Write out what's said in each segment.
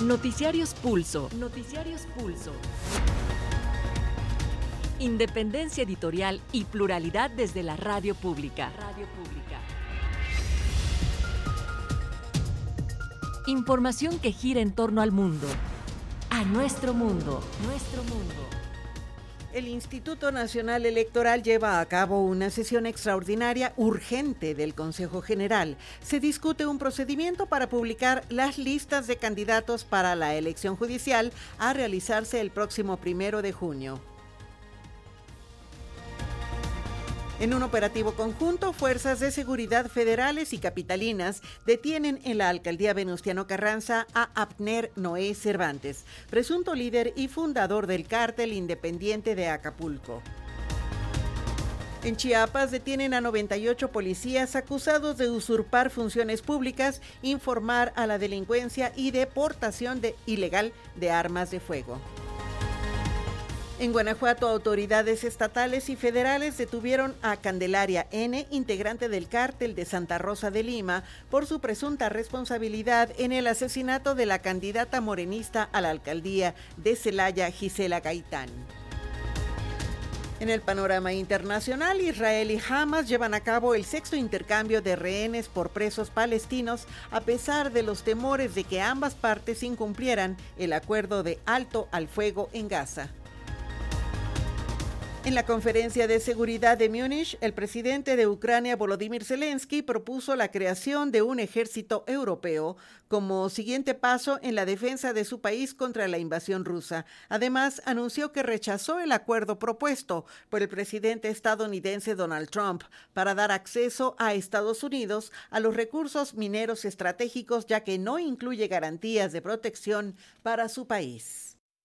Noticiarios Pulso. Noticiarios Pulso. Independencia editorial y pluralidad desde la radio pública. Radio pública. Información que gira en torno al mundo. A nuestro mundo. Nuestro mundo. El Instituto Nacional Electoral lleva a cabo una sesión extraordinaria urgente del Consejo General. Se discute un procedimiento para publicar las listas de candidatos para la elección judicial a realizarse el próximo 1 de junio. En un operativo conjunto, fuerzas de seguridad federales y capitalinas detienen en la alcaldía Venustiano Carranza a Abner Noé Cervantes, presunto líder y fundador del cártel independiente de Acapulco. En Chiapas detienen a 98 policías acusados de usurpar funciones públicas, informar a la delincuencia y deportación ilegal de armas de fuego. En Guanajuato, autoridades estatales y federales detuvieron a Candelaria N., integrante del cártel de Santa Rosa de Lima, por su presunta responsabilidad en el asesinato de la candidata morenista a la alcaldía de Celaya, Gisela Gaitán. En el panorama internacional, Israel y Hamas llevan a cabo el 6º intercambio de rehenes por presos palestinos, a pesar de los temores de que ambas partes incumplieran el acuerdo de alto al fuego en Gaza. En la conferencia de seguridad de Múnich, el presidente de Ucrania, Volodymyr Zelensky, propuso la creación de un ejército europeo como siguiente paso en la defensa de su país contra la invasión rusa. Además, anunció que rechazó el acuerdo propuesto por el presidente estadounidense Donald Trump para dar acceso a Estados Unidos a los recursos mineros estratégicos, ya que no incluye garantías de protección para su país.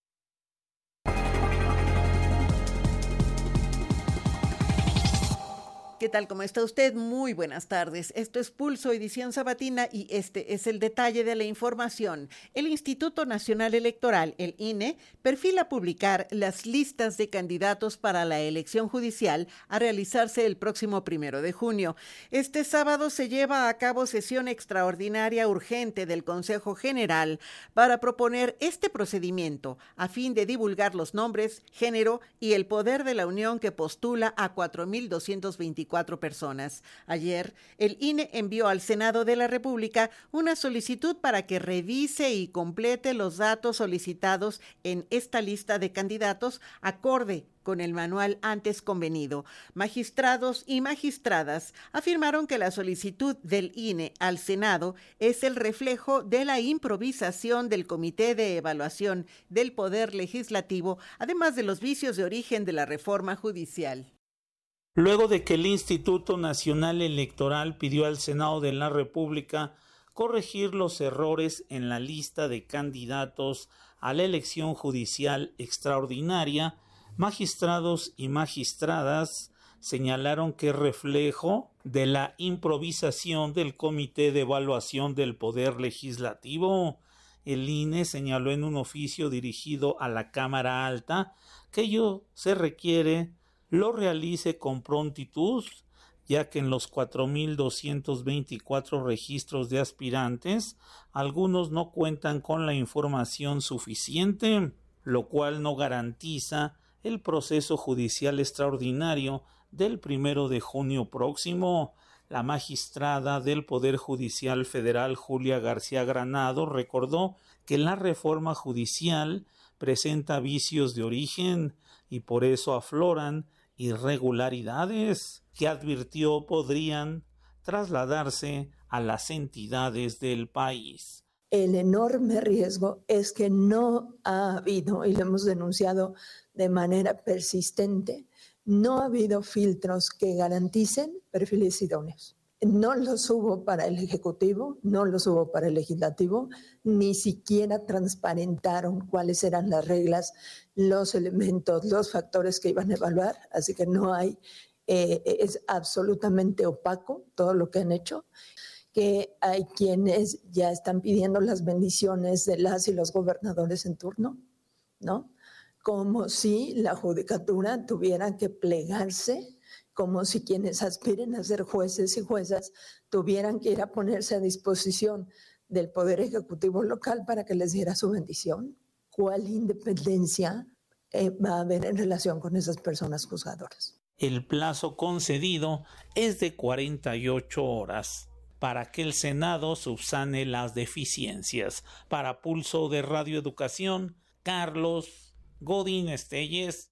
¿Qué tal? ¿Cómo está usted? Muy buenas tardes. Esto es Pulso, edición sabatina, y este es el detalle de la información. El Instituto Nacional Electoral, el INE, perfila publicar las listas de candidatos para la elección judicial a realizarse el próximo 1 de junio. Este sábado se lleva a cabo sesión extraordinaria urgente del Consejo General para proponer este procedimiento a fin de divulgar los nombres, género y el poder de la unión que postula a 4.224 personas. Ayer, el INE envió al Senado de la República una solicitud para que revise y complete los datos solicitados en esta lista de candidatos acorde con el manual antes convenido. Magistrados y magistradas afirmaron que la solicitud del INE al Senado es el reflejo de la improvisación del Comité de Evaluación del Poder Legislativo, además de los vicios de origen de la reforma judicial. Luego de que el Instituto Nacional Electoral pidió al Senado de la República corregir los errores en la lista de candidatos a la elección judicial extraordinaria, magistrados y magistradas señalaron que es reflejo de la improvisación del Comité de Evaluación del Poder Legislativo. El INE señaló en un oficio dirigido a la Cámara Alta que ello se requiere lo realice con prontitud, ya que en los 4.224 registros de aspirantes, algunos no cuentan con la información suficiente, lo cual no garantiza el proceso judicial extraordinario del 1 de junio próximo. La magistrada del Poder Judicial Federal, Julia García Granado, recordó que la reforma judicial presenta vicios de origen y por eso afloran irregularidades que advirtió podrían trasladarse a las entidades del país. El enorme riesgo es que no ha habido, y lo hemos denunciado de manera persistente, no ha habido filtros que garanticen perfiles idóneos. No los hubo para el Ejecutivo, no los hubo para el Legislativo, ni siquiera transparentaron cuáles eran las reglas, los elementos, los factores que iban a evaluar, así que no hay, es absolutamente opaco todo lo que han hecho, que hay quienes ya están pidiendo las bendiciones de las y los gobernadores en turno, ¿no? Como si la judicatura tuviera que plegarse, como si quienes aspiren a ser jueces y juezas tuvieran que ir a ponerse a disposición del Poder Ejecutivo local para que les diera su bendición? ¿Cuál independencia va a haber en relación con esas personas juzgadoras? El plazo concedido es de 48 horas para que el Senado subsane las deficiencias. Para Pulso de Radio Educación, Carlos Godín Estelles.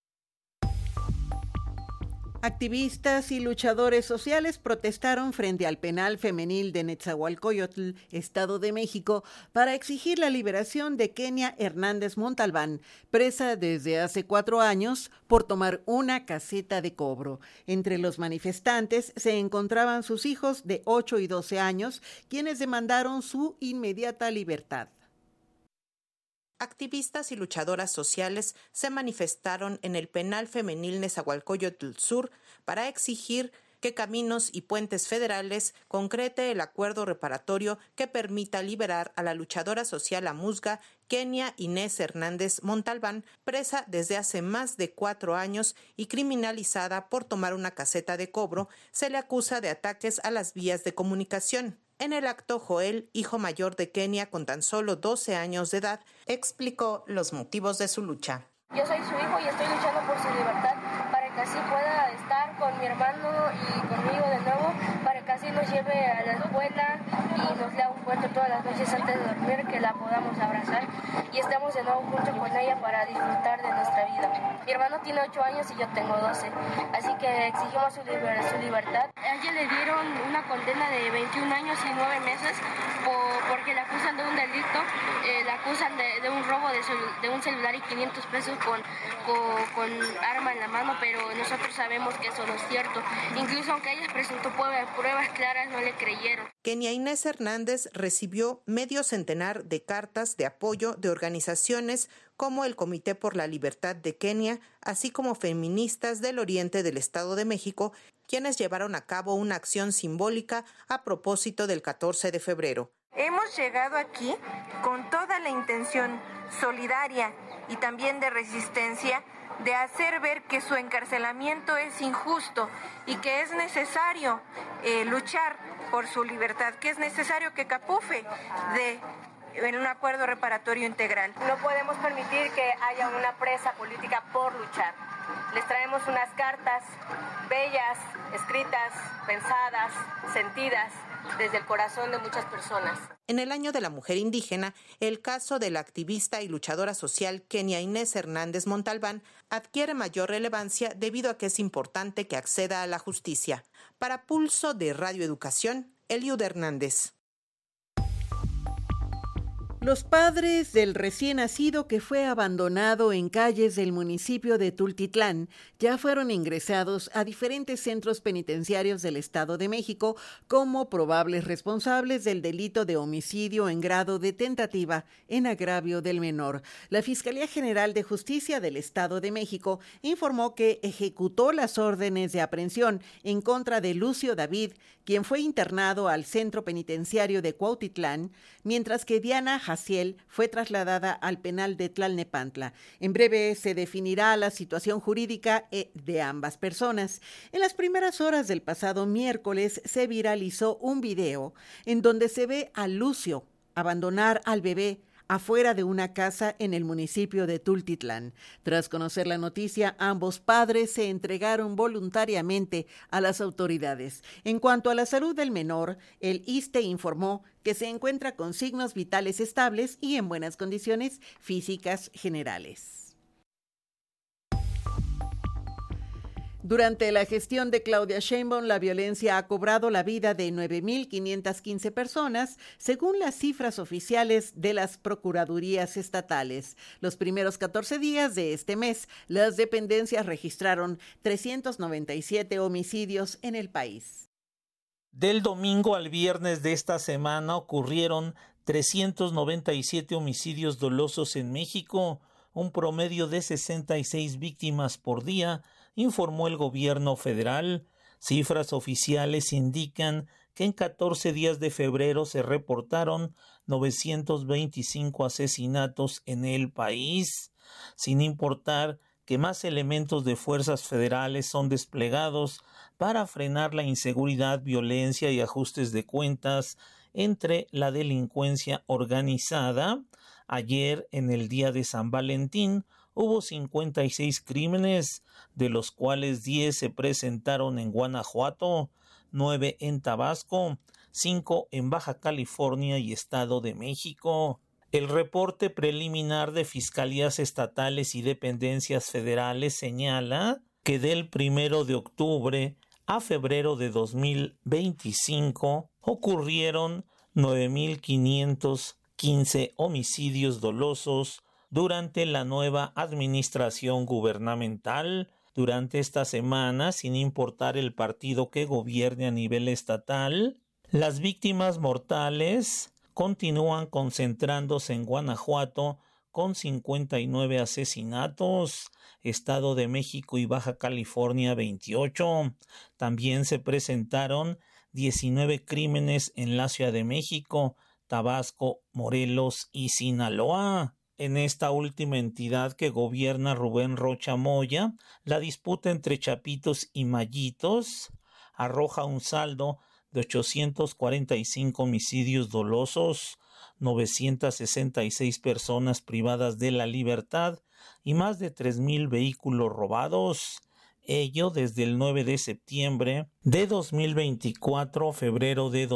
Activistas y luchadores sociales protestaron frente al penal femenil de Netzahualcóyotl, Estado de México, para exigir la liberación de Kenia Hernández Montalbán, presa desde hace 4 años por tomar una caseta de cobro. Entre los manifestantes se encontraban sus hijos de 8 y 12 años, quienes demandaron su inmediata libertad. Activistas y luchadoras sociales se manifestaron en el penal femenil Nezahualcóyotl Sur para exigir que Caminos y Puentes Federales concrete el acuerdo reparatorio que permita liberar a la luchadora social amuzga Kenia Inés Hernández Montalbán, presa desde hace más de 4 años y criminalizada por tomar una caseta de cobro. Se le acusa de ataques a las vías de comunicación. En el acto, Joel, hijo mayor de Kenia con tan solo 12 años de edad, explicó los motivos de su lucha. Yo soy su hijo y estoy luchando por su libertad para que así pueda estar con mi hermano y conmigo de nuevo, para que así nos lleve a la escuela y nos lea un cuento todas las noches antes de dormir, que la podamos abrazar y estemos de nuevo juntos con ella para disfrutar de nuestra vida. Mi hermano tiene 8 años y yo tengo 12, así que exigimos su libertad. A ella le dieron una condena de 21 años y 9 meses porque la acusan de un delito, la acusan de un robo de un celular y 500 pesos con arma en la mano, pero nosotros sabemos que eso no es cierto. Incluso aunque ella presentó pruebas claras, no le creyeron. Kenia Inés Hernández recibió medio centenar de cartas de apoyo de organizaciones como el Comité por la Libertad de Kenia, así como feministas del oriente del Estado de México, quienes llevaron a cabo una acción simbólica a propósito del 14 de febrero. Hemos llegado aquí con toda la intención solidaria y también de resistencia de hacer ver que su encarcelamiento es injusto y que es necesario luchar por su libertad, que es necesario que Capufe en un acuerdo reparatorio integral. No podemos permitir que haya una presa política por luchar. Les traemos unas cartas bellas, escritas, pensadas, sentidas desde el corazón de muchas personas. En el Año de la Mujer Indígena, el caso de la activista y luchadora social Kenia Inés Hernández Montalbán adquiere mayor relevancia debido a que es importante que acceda a la justicia. Para Pulso de Radio Educación, Eliud Hernández. Los padres del recién nacido que fue abandonado en calles del municipio de Tultitlán ya fueron ingresados a diferentes centros penitenciarios del Estado de México como probables responsables del delito de homicidio en grado de tentativa en agravio del menor. La Fiscalía General de Justicia del Estado de México informó que ejecutó las órdenes de aprehensión en contra de Lucio David, quien fue internado al centro penitenciario de Cuautitlán, mientras que Diana Jaciel fue trasladada al penal de Tlalnepantla. En breve se definirá la situación jurídica de ambas personas. En las primeras horas del pasado miércoles se viralizó un video en donde se ve a Lucio abandonar al bebé afuera de una casa en el municipio de Tultitlán. Tras conocer la noticia, ambos padres se entregaron voluntariamente a las autoridades. En cuanto a la salud del menor, el ISSSTE informó que se encuentra con signos vitales estables y en buenas condiciones físicas generales. Durante la gestión de Claudia Sheinbaum, la violencia ha cobrado la vida de 9.515 personas, según las cifras oficiales de las procuradurías estatales. Los primeros 14 días de este mes, las dependencias registraron 397 homicidios en el país. Del domingo al viernes de esta semana ocurrieron 397 homicidios dolosos en México, un promedio de 66 víctimas por día, informó el gobierno federal. Cifras oficiales indican que en 14 días de febrero se reportaron 925 asesinatos en el país, sin importar que más elementos de fuerzas federales son desplegados para frenar la inseguridad, violencia y ajustes de cuentas entre la delincuencia organizada. Ayer, en el día de San Valentín, hubo 56 crímenes, de los cuales 10 se presentaron en Guanajuato, 9 en Tabasco, 5 en Baja California y Estado de México. El reporte preliminar de fiscalías estatales y dependencias federales señala que del 1 de octubre a febrero de 2025 ocurrieron 9,515 homicidios dolosos durante la nueva administración gubernamental. Durante esta semana, sin importar el partido que gobierne a nivel estatal, las víctimas mortales continúan concentrándose en Guanajuato con 59 asesinatos, Estado de México y Baja California 28. También se presentaron 19 crímenes en la Ciudad de México, Tabasco, Morelos y Sinaloa. En esta última entidad que gobierna Rubén Rocha Moya, la disputa entre chapitos y mayitos arroja un saldo de 845 homicidios dolosos, 966 personas privadas de la libertad y más de 3,000 vehículos robados. Ello desde el 9 de septiembre de 2024 a febrero de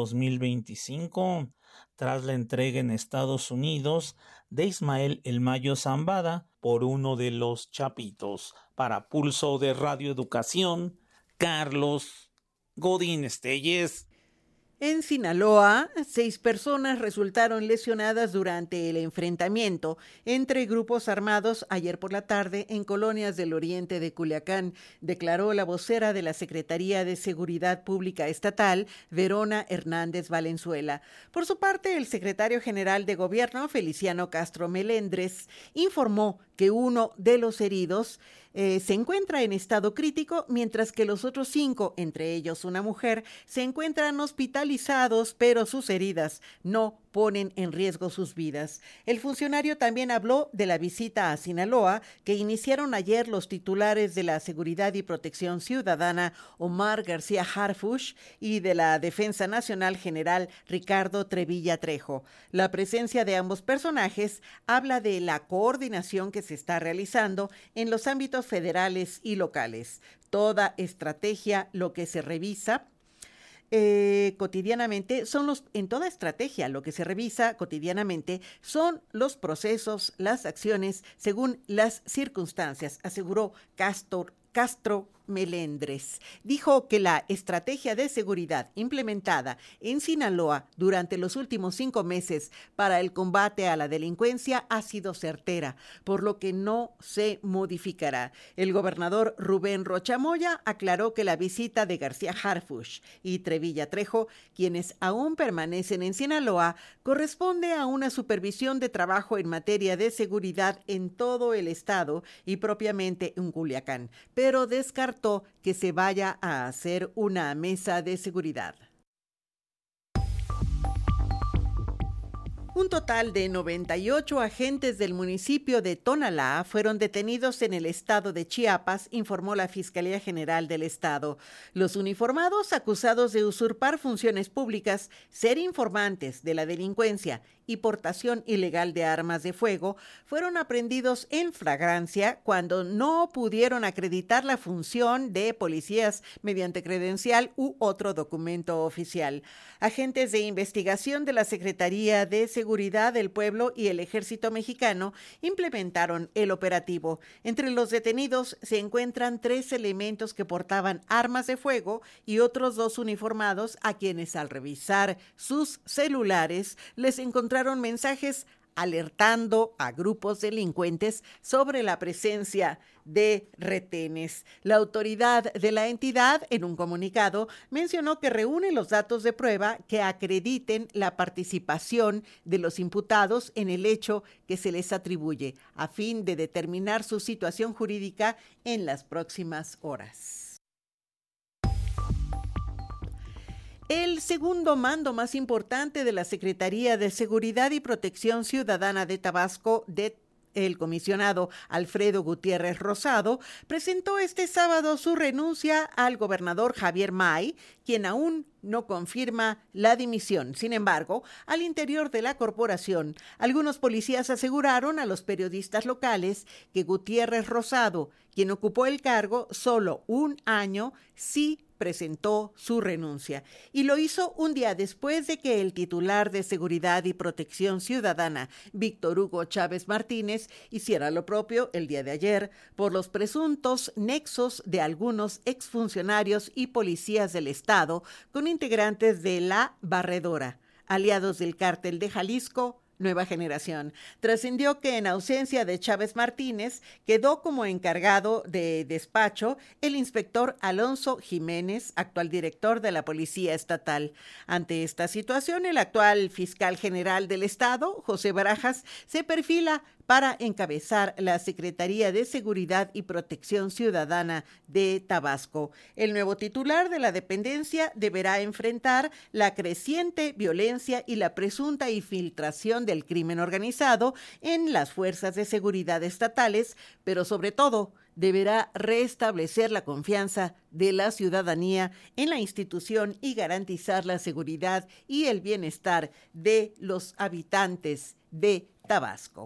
2025, tras la entrega en Estados Unidos de Ismael El Mayo Zambada por uno de los chapitos. Para Pulso de Radio Educación, Carlos Godínez Telles. En Sinaloa, 6 personas resultaron lesionadas durante el enfrentamiento entre grupos armados ayer por la tarde en colonias del oriente de Culiacán, declaró la vocera de la Secretaría de Seguridad Pública Estatal, Verona Hernández Valenzuela. Por su parte, el secretario general de Gobierno, Feliciano Castro Melendres, informó que uno de los heridos se encuentra en estado crítico, mientras que los otros 5, entre ellos una mujer, se encuentran hospitalizados, pero sus heridas no ponen en riesgo sus vidas. El funcionario también habló de la visita a Sinaloa que iniciaron ayer los titulares de la Seguridad y Protección Ciudadana, Omar García Harfuch, y de la Defensa Nacional General, Ricardo Trevilla Trejo. La presencia de ambos personajes habla de la coordinación que se está realizando en los ámbitos federales y locales. Toda estrategia, lo que se revisa cotidianamente lo que se revisa cotidianamente son los procesos, las acciones según las circunstancias, aseguró Castro Melendres. Dijo que la estrategia de seguridad implementada en Sinaloa durante los últimos 5 meses para el combate a la delincuencia ha sido certera, por lo que no se modificará. El gobernador Rubén Rocha Moya aclaró que la visita de García Harfuch y Trevilla Trejo, quienes aún permanecen en Sinaloa, corresponde a una supervisión de trabajo en materia de seguridad en todo el estado y propiamente en Culiacán, pero descartó que se vaya a hacer una mesa de seguridad. Un total de 98 agentes del municipio de Tonalá fueron detenidos en el estado de Chiapas, informó la Fiscalía General del Estado. Los uniformados acusados de usurpar funciones públicas, ser informantes de la delincuencia y portación ilegal de armas de fuego fueron aprehendidos en flagrancia cuando no pudieron acreditar la función de policías mediante credencial u otro documento oficial. Agentes de investigación de la Secretaría de Seguridad del Pueblo y el Ejército Mexicano implementaron el operativo. Entre los detenidos se encuentran 3 elementos que portaban armas de fuego y otros 2 uniformados a quienes al revisar sus celulares les encontraron mensajes alertando a grupos delincuentes sobre la presencia de retenes. La autoridad de la entidad, en un comunicado, mencionó que reúne los datos de prueba que acrediten la participación de los imputados en el hecho que se les atribuye, a fin de determinar su situación jurídica en las próximas horas. El segundo mando más importante de la Secretaría de Seguridad y Protección Ciudadana de Tabasco El comisionado Alfredo Gutiérrez Rosado presentó este sábado su renuncia al gobernador Javier May, quien aún no confirma la dimisión. Sin embargo, al interior de la corporación, algunos policías aseguraron a los periodistas locales que Gutiérrez Rosado, quien ocupó el cargo solo un año, sí presentó su renuncia, y lo hizo un día después de que el titular de Seguridad y Protección Ciudadana, Víctor Hugo Chávez Martínez, hiciera lo propio el día de ayer por los presuntos nexos de algunos exfuncionarios y policías del Estado con integrantes de la Barredora, aliados del Cártel de Jalisco Nueva Generación. Trascendió que en ausencia de Chávez Martínez quedó como encargado de despacho el inspector Alonso Jiménez, actual director de la Policía Estatal. Ante esta situación, el actual fiscal general del Estado, José Barajas, se perfila para encabezar la Secretaría de Seguridad y Protección Ciudadana de Tabasco. El nuevo titular de la dependencia deberá enfrentar la creciente violencia y la presunta infiltración del crimen organizado en las fuerzas de seguridad estatales, pero sobre todo deberá restablecer la confianza de la ciudadanía en la institución y garantizar la seguridad y el bienestar de los habitantes de Tabasco.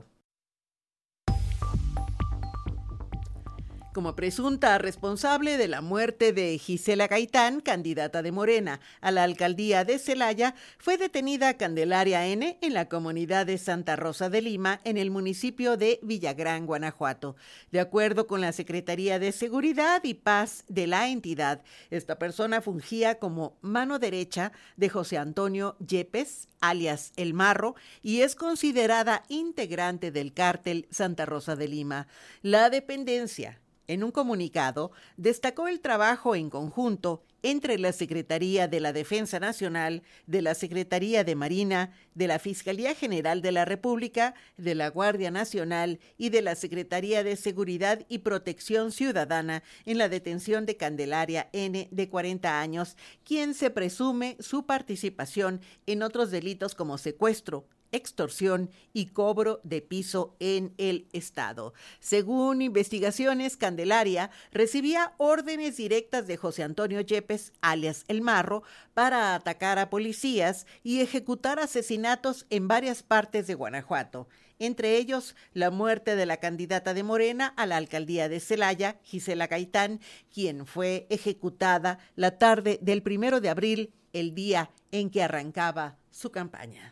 Como presunta responsable de la muerte de Gisela Gaitán, candidata de Morena a la alcaldía de Celaya, fue detenida Candelaria N. en la comunidad de Santa Rosa de Lima, en el municipio de Villagrán, Guanajuato. De acuerdo con la Secretaría de Seguridad y Paz de la entidad, esta persona fungía como mano derecha de José Antonio Yepes, alias El Marro, y es considerada integrante del cártel Santa Rosa de Lima. La dependencia, en un comunicado, destacó el trabajo en conjunto entre la Secretaría de la Defensa Nacional, de la Secretaría de Marina, de la Fiscalía General de la República, de la Guardia Nacional y de la Secretaría de Seguridad y Protección Ciudadana en la detención de Candelaria N., de 40 años, quien se presume su participación en otros delitos como secuestro, extorsión y cobro de piso en el Estado. Según investigaciones, Candelaria recibía órdenes directas de José Antonio Yepes, alias El Marro, para atacar a policías y ejecutar asesinatos en varias partes de Guanajuato, entre ellos la muerte de la candidata de Morena a la alcaldía de Celaya, Gisela Gaitán, quien fue ejecutada la tarde del 1 de abril, el día en que arrancaba su campaña.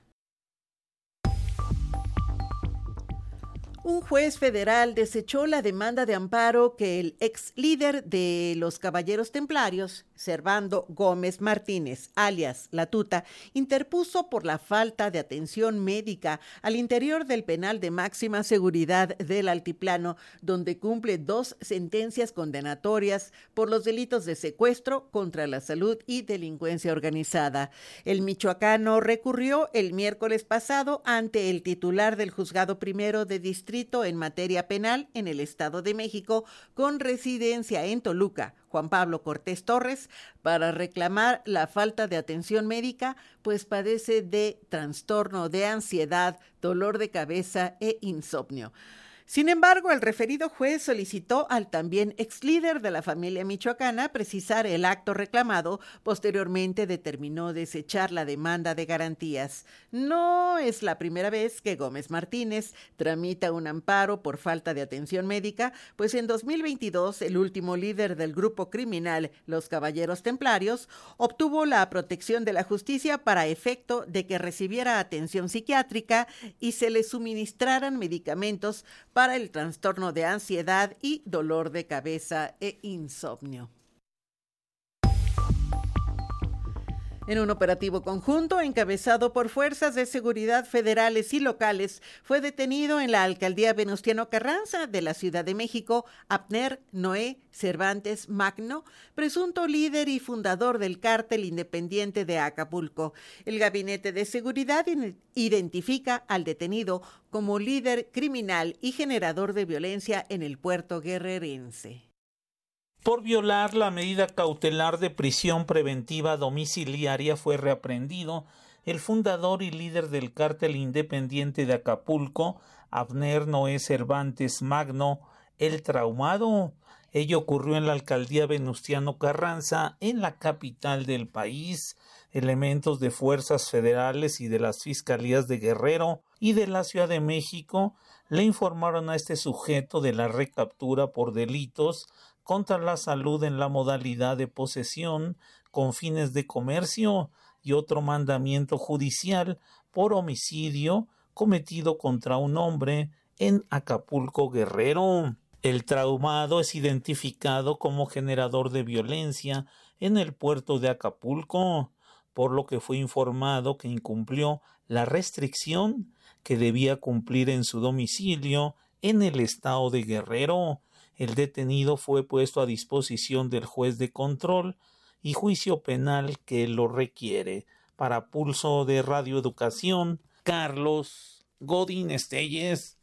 Un juez federal desechó la demanda de amparo que el ex líder de los Caballeros Templarios, Servando Gómez Martínez, alias La Tuta, interpuso por la falta de atención médica al interior del penal de máxima seguridad del Altiplano, donde cumple 2 sentencias condenatorias por los delitos de secuestro, contra la salud y delincuencia organizada. El michoacano recurrió el miércoles pasado ante el titular del Juzgado Primero de Distrito en materia penal en el Estado de México, con residencia en Toluca, Juan Pablo Cortés Torres, para reclamar la falta de atención médica, pues padece de trastorno de ansiedad, dolor de cabeza e insomnio. Sin embargo, el referido juez solicitó al también ex líder de la familia michoacana precisar el acto reclamado. Posteriormente determinó desechar la demanda de garantías. No es la primera vez que Gómez Martínez tramita un amparo por falta de atención médica, pues en 2022 el último líder del grupo criminal Los Caballeros Templarios obtuvo la protección de la justicia para efecto de que recibiera atención psiquiátrica y se le suministraran medicamentos para el trastorno de ansiedad y dolor de cabeza e insomnio. En un operativo conjunto encabezado por fuerzas de seguridad federales y locales, fue detenido en la alcaldía Venustiano Carranza de la Ciudad de México Abner Noé Cervantes Magno, presunto líder y fundador del cártel independiente de Acapulco. El Gabinete de Seguridad identifica al detenido como líder criminal y generador de violencia en el puerto guerrerense. Por violar la medida cautelar de prisión preventiva domiciliaria fue reaprendido el fundador y líder del cártel independiente de Acapulco, Abner Noé Cervantes Magno, el Traumado. Ello ocurrió en la alcaldía Venustiano Carranza, en la capital del país. Elementos de fuerzas federales y de las fiscalías de Guerrero y de la Ciudad de México le informaron a este sujeto de la recaptura por delitos contra la salud en la modalidad de posesión con fines de comercio y otro mandamiento judicial por homicidio cometido contra un hombre en Acapulco, Guerrero. El Traumado es identificado como generador de violencia en el puerto de Acapulco, por lo que fue informado que incumplió la restricción que debía cumplir en su domicilio en el estado de Guerrero. El detenido fue puesto a disposición del juez de control y juicio penal que lo requiere. Para Pulso de Radio Educación, Carlos Godín Estelles.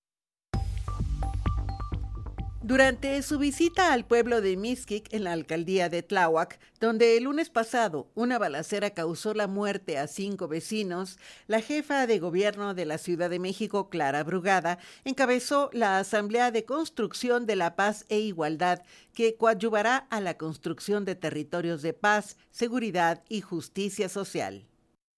Durante su visita al pueblo de Mixquic, en la alcaldía de Tláhuac, donde el lunes pasado una balacera causó la muerte a 5 vecinos, la jefa de gobierno de la Ciudad de México, Clara Brugada, encabezó la Asamblea de Construcción de la Paz e Igualdad, que coadyuvará a la construcción de territorios de paz, seguridad y justicia social.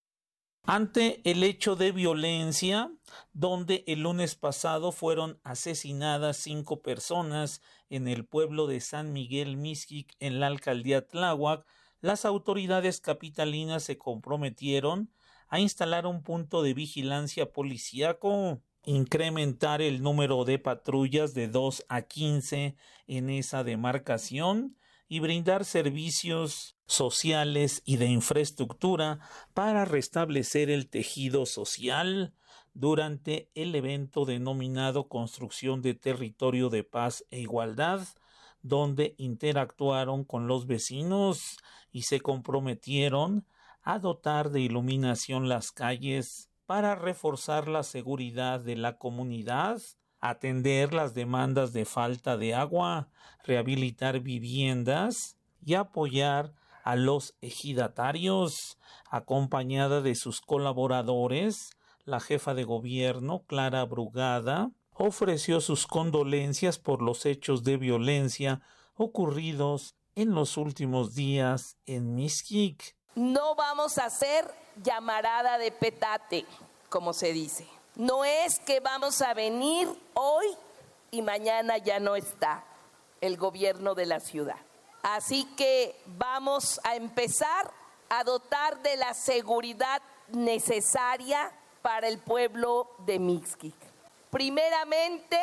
Ante el hecho de violencia, donde el lunes pasado fueron asesinadas 5 personas en el pueblo de San Miguel Mixquic, en la alcaldía Tláhuac, las autoridades capitalinas se comprometieron a instalar un punto de vigilancia policíaco, incrementar el número de patrullas de 2 a 15 en esa demarcación y brindar servicios sociales y de infraestructura para restablecer el tejido social durante el evento denominado Construcción de Territorio de Paz e Igualdad, donde interactuaron con los vecinos y se comprometieron a dotar de iluminación las calles para reforzar la seguridad de la comunidad, atender las demandas de falta de agua, rehabilitar viviendas y apoyar a los ejidatarios. Acompañada de sus colaboradores, la jefa de gobierno, Clara Brugada, ofreció sus condolencias por los hechos de violencia ocurridos en los últimos días en Mixquic. No vamos a hacer llamarada de petate, como se dice. No es que vamos a venir hoy y mañana ya no está el gobierno de la ciudad. Así que vamos a empezar a dotar de la seguridad necesaria para el pueblo de Mixquic. Primeramente,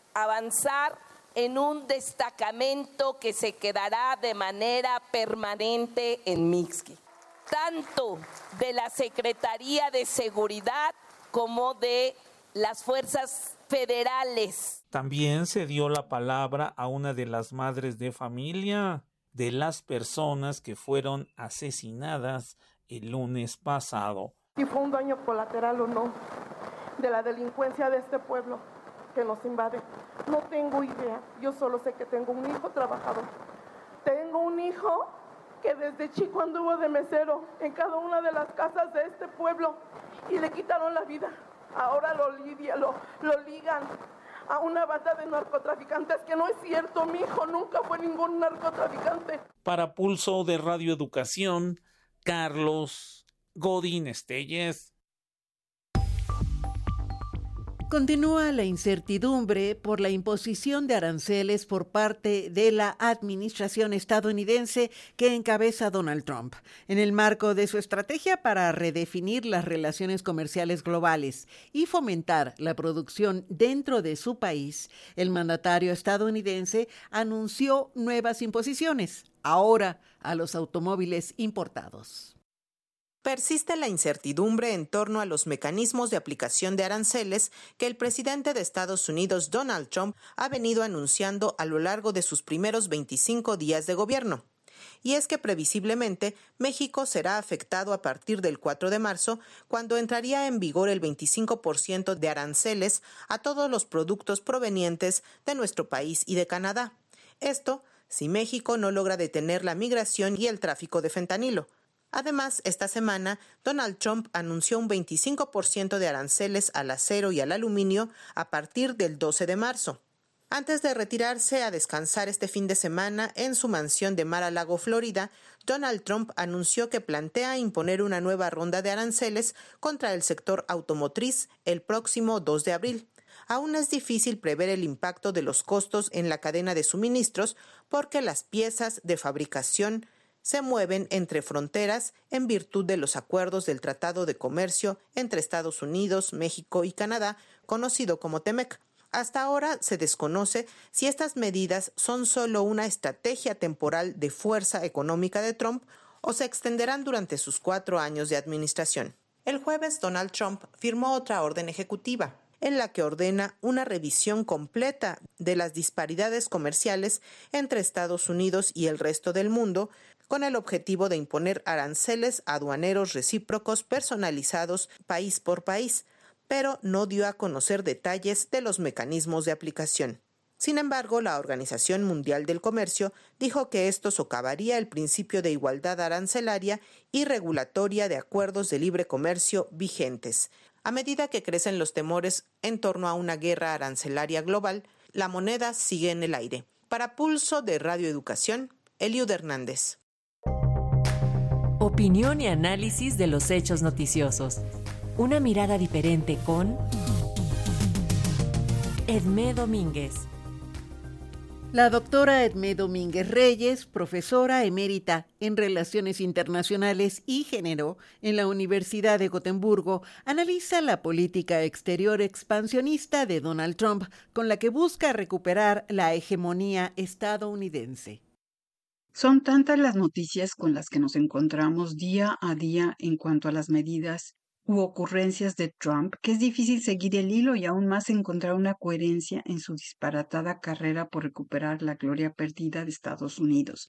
avanzar en un destacamento que se quedará de manera permanente en Mixquic, tanto de la Secretaría de Seguridad como de las fuerzas federales. También se dio la palabra a una de las madres de familia de las personas que fueron asesinadas el lunes pasado. Si fue un daño colateral o no de la delincuencia de este pueblo que nos invade, no tengo idea. Yo solo sé que tengo un hijo trabajador. Tengo un hijo que desde chico anduvo de mesero en cada una de las casas de este pueblo y le quitaron la vida. Ahora lo ligan a una banda de narcotraficantes, que no es cierto. Mi hijo nunca fue ningún narcotraficante. Para Pulso de Radio Educación, Carlos Godín Estelles. Continúa la incertidumbre por la imposición de aranceles por parte de la administración estadounidense que encabeza Donald Trump, en el marco de su estrategia para redefinir las relaciones comerciales globales y fomentar la producción dentro de su país. El mandatario estadounidense anunció nuevas imposiciones, ahora a los automóviles importados. Persiste la incertidumbre en torno a los mecanismos de aplicación de aranceles que el presidente de Estados Unidos, Donald Trump, ha venido anunciando a lo largo de sus primeros 25 días de gobierno. Y es que previsiblemente México será afectado a partir del 4 de marzo, cuando entraría en vigor el 25% de aranceles a todos los productos provenientes de nuestro país y de Canadá. Esto si México no logra detener la migración y el tráfico de fentanilo. Además, esta semana, Donald Trump anunció un 25% de aranceles al acero y al aluminio a partir del 12 de marzo. Antes de retirarse a descansar este fin de semana en su mansión de Mar-a-Lago, Florida, Donald Trump anunció que plantea imponer una nueva ronda de aranceles contra el sector automotriz el próximo 2 de abril. Aún es difícil prever el impacto de los costos en la cadena de suministros porque las piezas de fabricación se mueven entre fronteras en virtud de los acuerdos del Tratado de Comercio entre Estados Unidos, México y Canadá, conocido como TEMEC. Hasta ahora se desconoce si estas medidas son solo una estrategia temporal de fuerza económica de Trump o se extenderán durante sus 4 años de administración. El jueves, Donald Trump firmó otra orden ejecutiva, en la que ordena una revisión completa de las disparidades comerciales entre Estados Unidos y el resto del mundo, con el objetivo de imponer aranceles aduaneros recíprocos personalizados país por país, pero no dio a conocer detalles de los mecanismos de aplicación. Sin embargo, la Organización Mundial del Comercio dijo que esto socavaría el principio de igualdad arancelaria y regulatoria de acuerdos de libre comercio vigentes. A medida que crecen los temores en torno a una guerra arancelaria global, la moneda sigue en el aire. Para Pulso de Radio Educación, Eliud Hernández. Opinión y análisis de los hechos noticiosos. Una mirada diferente con Edmé Domínguez. La doctora Edmé Domínguez Reyes, profesora emérita en Relaciones Internacionales y Género en la Universidad de Gotemburgo, analiza la política exterior expansionista de Donald Trump, con la que busca recuperar la hegemonía estadounidense. Son tantas las noticias con las que nos encontramos día a día en cuanto a las medidas u ocurrencias de Trump que es difícil seguir el hilo y aún más encontrar una coherencia en su disparatada carrera por recuperar la gloria perdida de Estados Unidos,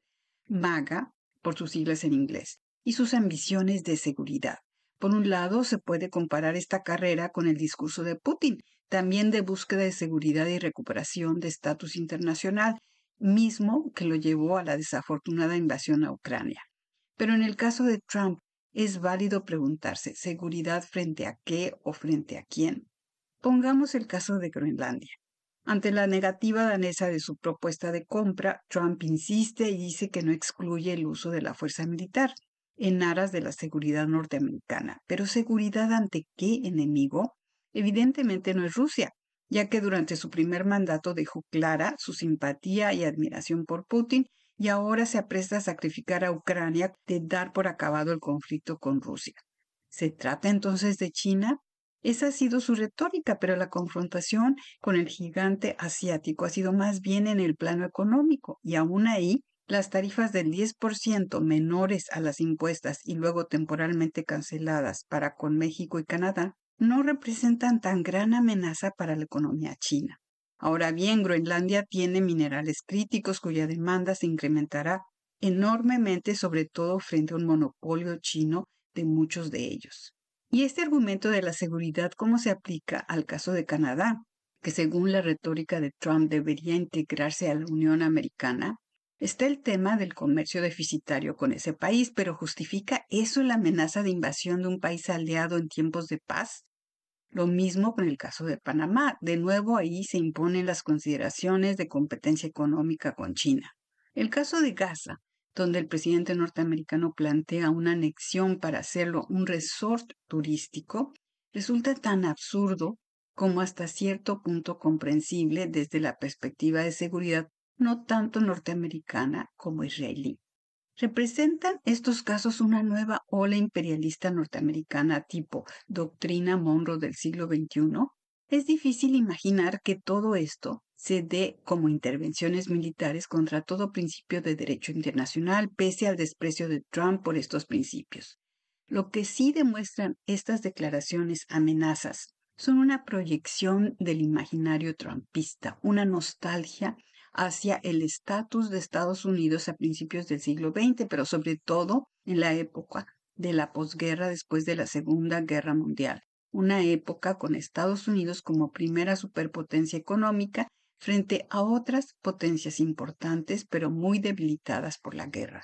MAGA, por sus siglas en inglés, y sus ambiciones de seguridad. Por un lado, se puede comparar esta carrera con el discurso de Putin, también de búsqueda de seguridad y recuperación de estatus internacional, mismo que lo llevó a la desafortunada invasión a Ucrania. Pero en el caso de Trump, es válido preguntarse, ¿seguridad frente a qué o frente a quién? Pongamos el caso de Groenlandia. Ante la negativa danesa de su propuesta de compra, Trump insiste y dice que no excluye el uso de la fuerza militar en aras de la seguridad norteamericana. ¿Pero seguridad ante qué enemigo? Evidentemente no es Rusia, ya que durante su primer mandato dejó clara su simpatía y admiración por Putin y ahora se apresta a sacrificar a Ucrania de dar por acabado el conflicto con Rusia. ¿Se trata entonces de China? Esa ha sido su retórica, pero la confrontación con el gigante asiático ha sido más bien en el plano económico, y aún ahí, las tarifas del 10% menores a las impuestas y luego temporalmente canceladas para con México y Canadá no representan tan gran amenaza para la economía china. Ahora bien, Groenlandia tiene minerales críticos cuya demanda se incrementará enormemente, sobre todo frente a un monopolio chino de muchos de ellos. Y este argumento de la seguridad, ¿cómo se aplica al caso de Canadá, que según la retórica de Trump debería integrarse a la Unión Americana? Está el tema del comercio deficitario con ese país, pero ¿justifica eso la amenaza de invasión de un país aliado en tiempos de paz? Lo mismo con el caso de Panamá. De nuevo, ahí se imponen las consideraciones de competencia económica con China. El caso de Gaza, donde el presidente norteamericano plantea una anexión para hacerlo un resort turístico, resulta tan absurdo como hasta cierto punto comprensible desde la perspectiva de seguridad no tanto norteamericana como israelí. ¿Representan estos casos una nueva ola imperialista norteamericana tipo doctrina Monroe del siglo XXI? Es difícil imaginar que todo esto se dé como intervenciones militares contra todo principio de derecho internacional, pese al desprecio de Trump por estos principios. Lo que sí demuestran estas declaraciones amenazas son una proyección del imaginario trumpista, una nostalgia hacia el estatus de Estados Unidos a principios del siglo XX, pero sobre todo en la época de la posguerra después de la Segunda Guerra Mundial, una época con Estados Unidos como primera superpotencia económica frente a otras potencias importantes pero muy debilitadas por la guerra.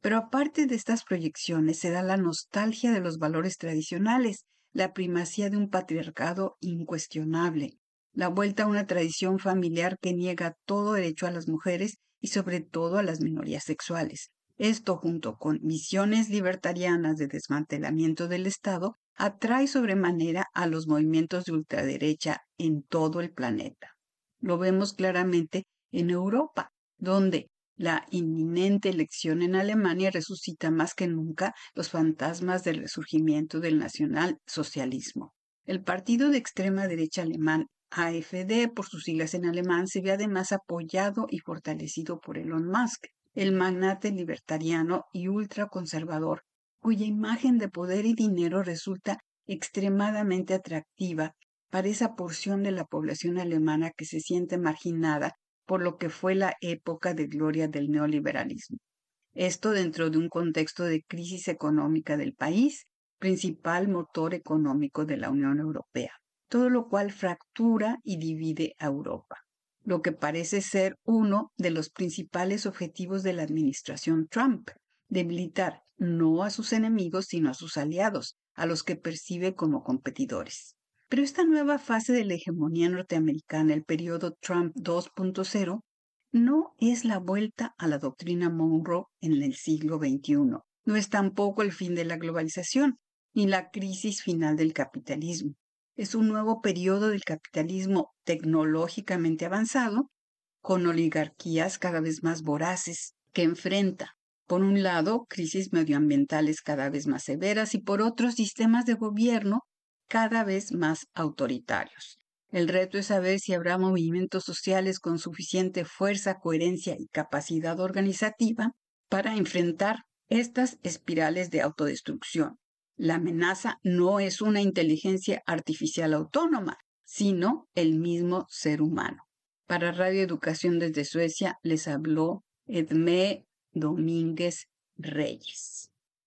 Pero aparte de estas proyecciones se da la nostalgia de los valores tradicionales, la primacía de un patriarcado incuestionable, la vuelta a una tradición familiar que niega todo derecho a las mujeres y sobre todo a las minorías sexuales. Esto, junto con visiones libertarianas de desmantelamiento del Estado, atrae sobremanera a los movimientos de ultraderecha en todo el planeta. Lo vemos claramente en Europa, donde la inminente elección en Alemania resucita más que nunca los fantasmas del resurgimiento del nacionalsocialismo. El partido de extrema derecha alemán, AfD, por sus siglas en alemán, se ve además apoyado y fortalecido por Elon Musk, el magnate libertariano y ultraconservador, cuya imagen de poder y dinero resulta extremadamente atractiva para esa porción de la población alemana que se siente marginada por lo que fue la época de gloria del neoliberalismo. Esto dentro de un contexto de crisis económica del país, principal motor económico de la Unión Europea, todo lo cual fractura y divide a Europa, lo que parece ser uno de los principales objetivos de la administración Trump, debilitar no a sus enemigos sino a sus aliados, a los que percibe como competidores. Pero esta nueva fase de la hegemonía norteamericana, el periodo Trump 2.0, no es la vuelta a la doctrina Monroe en el siglo XXI. No es tampoco el fin de la globalización, ni la crisis final del capitalismo. Es un nuevo periodo del capitalismo tecnológicamente avanzado, con oligarquías cada vez más voraces, que enfrenta, por un lado, crisis medioambientales cada vez más severas y por otro, sistemas de gobierno cada vez más autoritarios. El reto es saber si habrá movimientos sociales con suficiente fuerza, coherencia y capacidad organizativa para enfrentar estas espirales de autodestrucción. La amenaza no es una inteligencia artificial autónoma, sino el mismo ser humano. Para Radio Educación desde Suecia les habló Edmé Domínguez Reyes.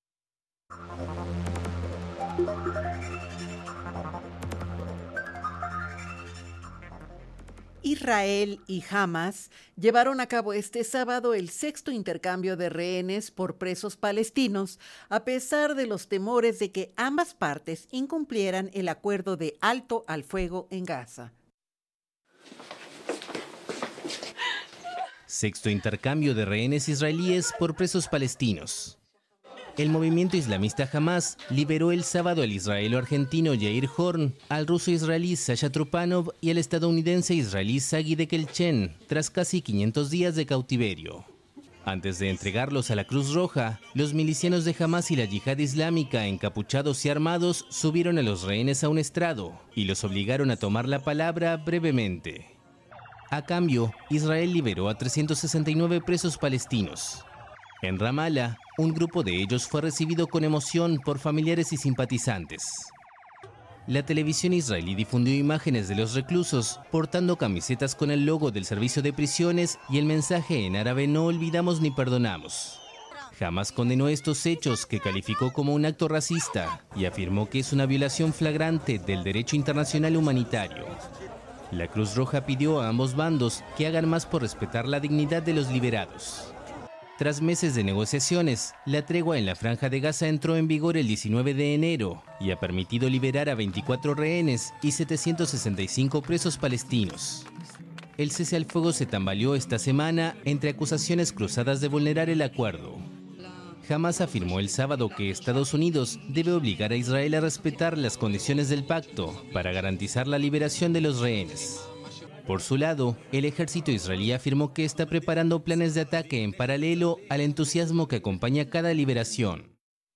Israel y Hamas llevaron a cabo este sábado el 6º intercambio de rehenes por presos palestinos, a pesar de los temores de que ambas partes incumplieran el acuerdo de alto al fuego en Gaza. 6º intercambio de rehenes israelíes por presos palestinos. El movimiento islamista Hamas liberó el sábado al israelo-argentino Yair Horn, al ruso-israelí Sasha Trupanov y al estadounidense-israelí Sagi Dekelchen, tras casi 500 días de cautiverio. Antes de entregarlos a la Cruz Roja, los milicianos de Hamas y la Yihad Islámica, encapuchados y armados, subieron a los rehenes a un estrado y los obligaron a tomar la palabra brevemente. A cambio, Israel liberó a 369 presos palestinos. En Ramallah, un grupo de ellos fue recibido con emoción por familiares y simpatizantes. La televisión israelí difundió imágenes de los reclusos portando camisetas con el logo del servicio de prisiones y el mensaje en árabe "No olvidamos ni perdonamos". Hamas condenó estos hechos, que calificó como un acto racista, y afirmó que es una violación flagrante del derecho internacional humanitario. La Cruz Roja pidió a ambos bandos que hagan más por respetar la dignidad de los liberados. Tras meses de negociaciones, la tregua en la Franja de Gaza entró en vigor el 19 de enero y ha permitido liberar a 24 rehenes y 765 presos palestinos. El cese al fuego se tambaleó esta semana entre acusaciones cruzadas de vulnerar el acuerdo. Hamas afirmó el sábado que Estados Unidos debe obligar a Israel a respetar las condiciones del pacto para garantizar la liberación de los rehenes. Por su lado, el ejército israelí afirmó que está preparando planes de ataque en paralelo al entusiasmo que acompaña cada liberación.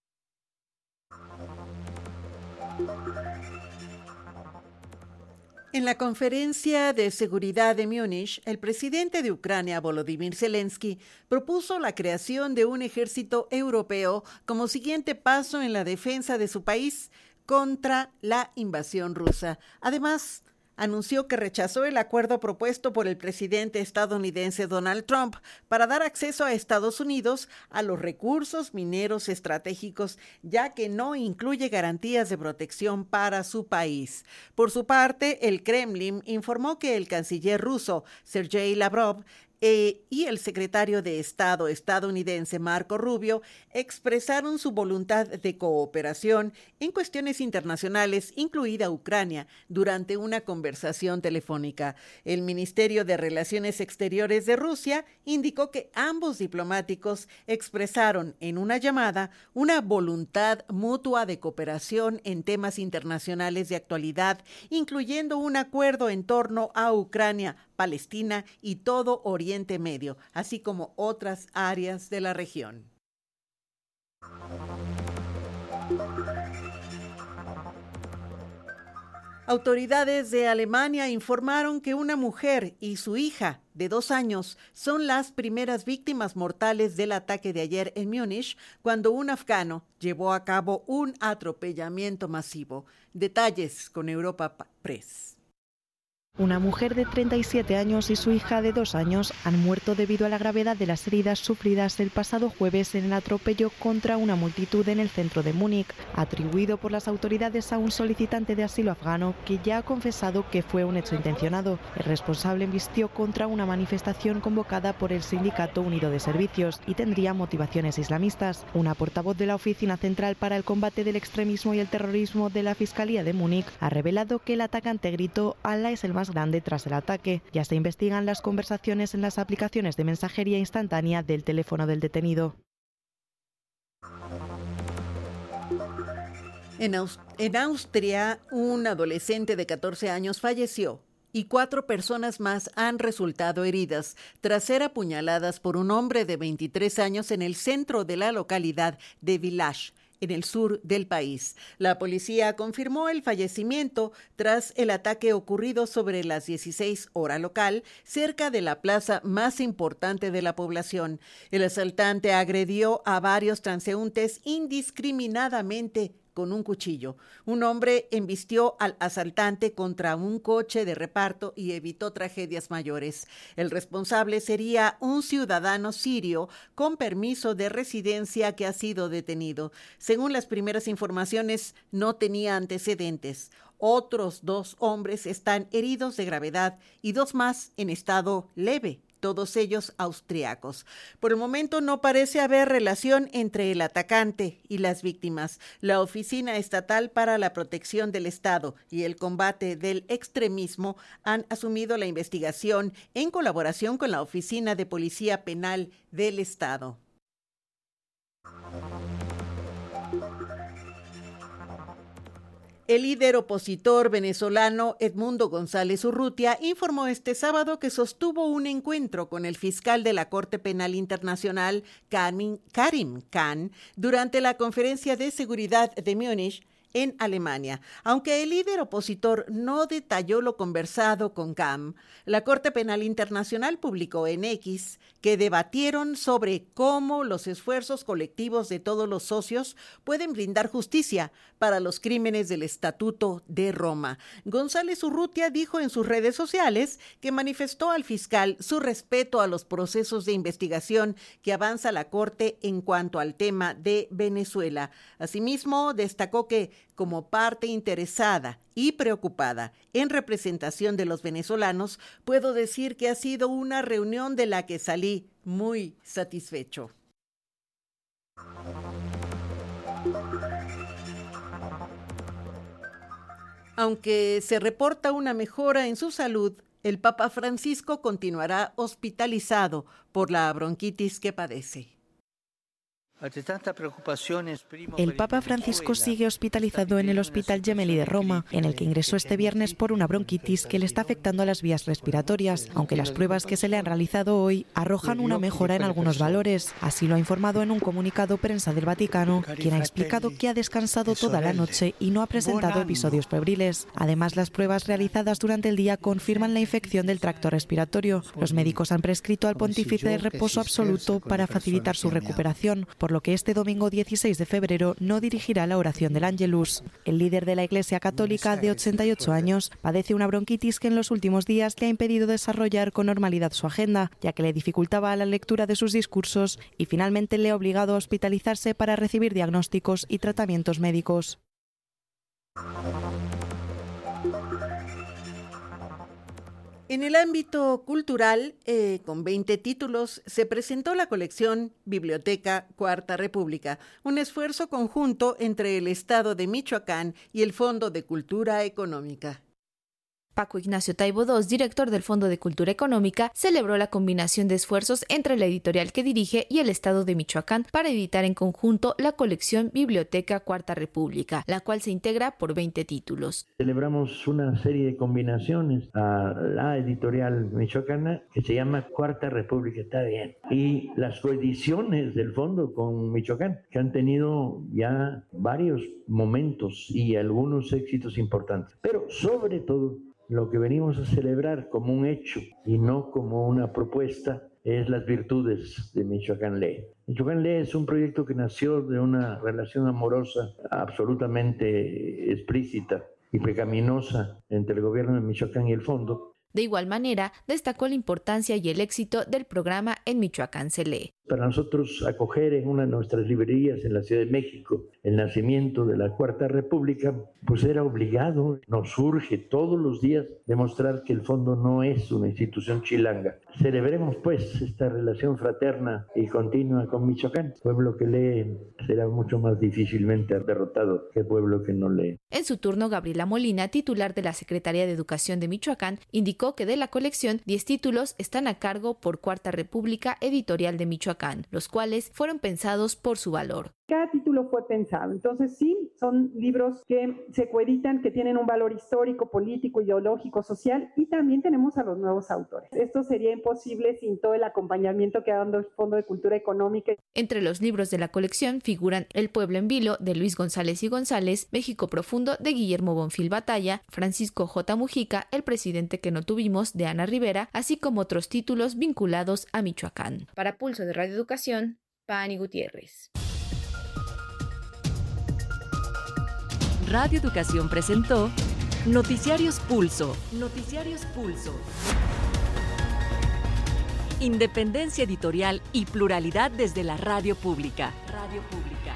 En la conferencia de seguridad de Múnich, el presidente de Ucrania, Volodymyr Zelensky, propuso la creación de un ejército europeo como siguiente paso en la defensa de su país contra la invasión rusa. Además, anunció que rechazó el acuerdo propuesto por el presidente estadounidense Donald Trump para dar acceso a Estados Unidos a los recursos mineros estratégicos, ya que no incluye garantías de protección para su país. Por su parte, el Kremlin informó que el canciller ruso, Sergei Lavrov, y el secretario de Estado estadounidense Marco Rubio expresaron su voluntad de cooperación en cuestiones internacionales, incluida Ucrania, durante una conversación telefónica. El Ministerio de Relaciones Exteriores de Rusia indicó que ambos diplomáticos expresaron en una llamada una voluntad mutua de cooperación en temas internacionales de actualidad, incluyendo un acuerdo en torno a Ucrania, Palestina y todo Oriente Medio, así como otras áreas de la región. Autoridades de Alemania informaron que una mujer y su hija de 2 años son las primeras víctimas mortales del ataque de ayer en Múnich, cuando un afgano llevó a cabo un atropellamiento masivo. Detalles con Europa Press. Una mujer de 37 años y su hija de 2 años han muerto debido a la gravedad de las heridas sufridas el pasado jueves en el atropello contra una multitud en el centro de Múnich, atribuido por las autoridades a un solicitante de asilo afgano que ya ha confesado que fue un hecho intencionado. El responsable embistió contra una manifestación convocada por el Sindicato Unido de Servicios y tendría motivaciones islamistas. Una portavoz de la Oficina Central para el Combate del Extremismo y el Terrorismo de la Fiscalía de Múnich ha revelado que el atacante gritó «Alá es el más grande» tras el ataque. Ya se investigan las conversaciones en las aplicaciones de mensajería instantánea del teléfono del detenido. En Austria, un adolescente de 14 años falleció y 4 personas más han resultado heridas tras ser apuñaladas por un hombre de 23 años en el centro de la localidad de Villach, en el sur del país. La policía confirmó el fallecimiento tras el ataque ocurrido sobre las 16 horas local, cerca de la plaza más importante de la población. El asaltante agredió a varios transeúntes indiscriminadamente con un cuchillo. Un hombre embistió al asaltante contra un coche de reparto y evitó tragedias mayores. El responsable sería un ciudadano sirio con permiso de residencia que ha sido detenido. Según las primeras informaciones, no tenía antecedentes. Otros 2 hombres están heridos de gravedad y 2 más en estado leve, todos ellos austriacos. Por el momento no parece haber relación entre el atacante y las víctimas. La Oficina Estatal para la Protección del Estado y el Combate del Extremismo han asumido la investigación en colaboración con la Oficina de Policía Penal del Estado. El líder opositor venezolano Edmundo González Urrutia informó este sábado que sostuvo un encuentro con el fiscal de la Corte Penal Internacional, Karim Khan, durante la Conferencia de Seguridad de Múnich, en Alemania. Aunque el líder opositor no detalló lo conversado con Khan, la Corte Penal Internacional publicó en X que debatieron sobre cómo los esfuerzos colectivos de todos los socios pueden brindar justicia para los crímenes del Estatuto de Roma. González Urrutia dijo en sus redes sociales que manifestó al fiscal su respeto a los procesos de investigación que avanza la Corte en cuanto al tema de Venezuela. Asimismo, destacó que, como parte interesada y preocupada en representación de los venezolanos, puedo decir que ha sido una reunión de la que salí muy satisfecho. Aunque se reporta una mejora en su salud, el Papa Francisco continuará hospitalizado por la bronquitis que padece. El Papa Francisco sigue hospitalizado en el Hospital Gemelli de Roma, en el que ingresó este viernes por una bronquitis que le está afectando a las vías respiratorias, aunque las pruebas que se le han realizado hoy arrojan una mejora en algunos valores. Así lo ha informado en un comunicado prensa del Vaticano, quien ha explicado que ha descansado toda la noche y no ha presentado episodios febriles. Además, las pruebas realizadas durante el día confirman la infección del tracto respiratorio. Los médicos han prescrito al pontífice reposo absoluto para facilitar su recuperación, por lo que este domingo 16 de febrero no dirigirá la oración del Ángelus. El líder de la Iglesia Católica, de 88 años, padece una bronquitis que en los últimos días le ha impedido desarrollar con normalidad su agenda, ya que le dificultaba la lectura de sus discursos y finalmente le ha obligado a hospitalizarse para recibir diagnósticos y tratamientos médicos. En el ámbito cultural, con 20 títulos, se presentó la colección Biblioteca Cuarta República, un esfuerzo conjunto entre el Estado de Michoacán y el Fondo de Cultura Económica. Paco Ignacio Taibo II, director del Fondo de Cultura Económica, celebró la combinación de esfuerzos entre la editorial que dirige y el Estado de Michoacán para editar en conjunto la colección Biblioteca Cuarta República, la cual se integra por 20 títulos. Celebramos una serie de combinaciones a la editorial michoacana que se llama Cuarta República, está bien, y las coediciones del Fondo con Michoacán, que han tenido ya varios momentos y algunos éxitos importantes, pero sobre todo lo que venimos a celebrar como un hecho y no como una propuesta es las virtudes de Michoacán Lee. Michoacán Lee es un proyecto que nació de una relación amorosa absolutamente explícita y pecaminosa entre el gobierno de Michoacán y el fondo. De igual manera, destacó la importancia y el éxito del programa En Michoacán se lee. Para nosotros acoger en una de nuestras librerías en la Ciudad de México el nacimiento de la Cuarta República, pues era obligado, nos urge todos los días demostrar que el fondo no es una institución chilanga. Celebremos pues esta relación fraterna y continua con Michoacán. Pueblo que lee será mucho más difícilmente derrotado que pueblo que no lee. En su turno, Gabriela Molina, titular de la Secretaría de Educación de Michoacán, indicó que de la colección 10 títulos están a cargo por Cuarta República Editorial de Michoacán, los cuales fueron pensados por su valor. Cada título fue pensado, entonces sí, son libros que se coeditan, que tienen un valor histórico, político, ideológico, social, y también tenemos a los nuevos autores. Esto sería imposible sin todo el acompañamiento que ha dado el Fondo de Cultura Económica. Entre los libros de la colección figuran El pueblo en vilo, de Luis González y González, México profundo, de Guillermo Bonfil Batalla, Francisco J. Mujica, El presidente que no tuvimos, de Ana Rivera, así como otros títulos vinculados a Michoacán. Para Pulso de Radio Educación, Pani Gutiérrez. Radio Educación presentó Noticiarios Pulso. Noticiarios Pulso. Independencia editorial y pluralidad desde la radio pública. Radio Pública.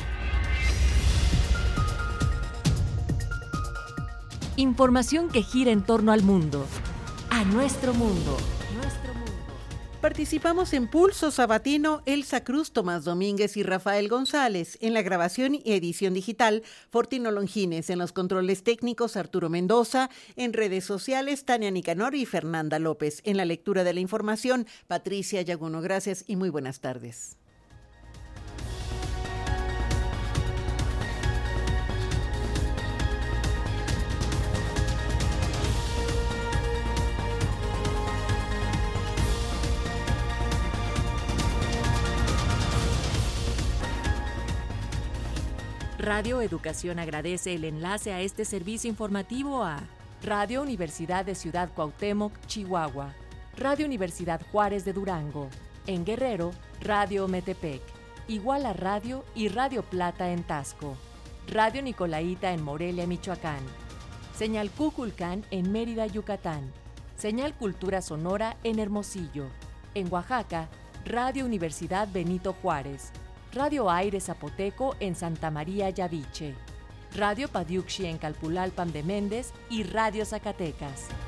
Información que gira en torno al mundo. A nuestro mundo. Participamos en Pulso Sabatino Elsa Cruz, Tomás Domínguez y Rafael González. En la grabación y edición digital, Fortino Longines. En los controles técnicos, Arturo Mendoza. En redes sociales, Tania Nicanor y Fernanda López. En la lectura de la información, Patricia Yaguno. Gracias y muy buenas tardes. Radio Educación agradece el enlace a este servicio informativo a Radio Universidad de Ciudad Cuauhtémoc, Chihuahua, Radio Universidad Juárez de Durango, en Guerrero, Radio Metepec, Iguala Radio y Radio Plata en Tasco, Radio Nicolaita en Morelia, Michoacán, Señal Cuculcán en Mérida, Yucatán, Señal Cultura Sonora en Hermosillo, en Oaxaca, Radio Universidad Benito Juárez, Radio Aire Zapoteco en Santa María Yaviche, Radio Padiuxi en Calpulalpan de Méndez y Radio Zacatecas.